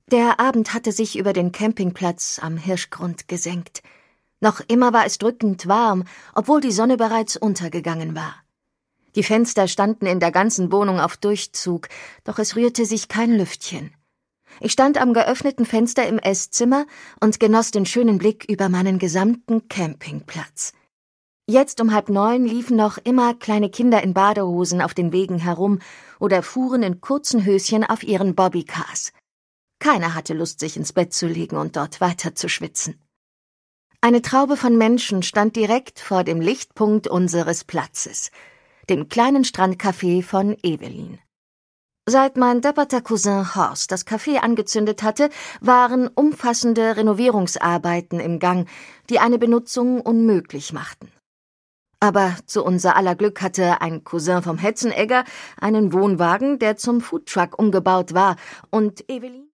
Der Abend hatte sich über den Campingplatz am Hirschgrund gesenkt. Noch immer war es drückend warm, obwohl die Sonne bereits untergegangen war. Die Fenster standen in der ganzen Wohnung auf Durchzug, doch es rührte sich kein Lüftchen. Ich stand am geöffneten Fenster im Esszimmer und genoss den schönen Blick über meinen gesamten Campingplatz. Jetzt um 8:30 liefen noch immer kleine Kinder in Badehosen auf den Wegen herum oder fuhren in kurzen Höschen auf ihren Bobbycars. Keiner hatte Lust, sich ins Bett zu legen und dort weiter zu schwitzen. Eine Traube von Menschen stand direkt vor dem Lichtpunkt unseres Platzes, dem kleinen Strandcafé von Evelyn. Seit mein depperter Cousin Horst das Café angezündet hatte, waren umfassende Renovierungsarbeiten im Gang, die eine Benutzung unmöglich machten. Aber zu unser aller Glück hatte ein Cousin vom Hetzenegger einen Wohnwagen, der zum Foodtruck umgebaut war, und Evelyn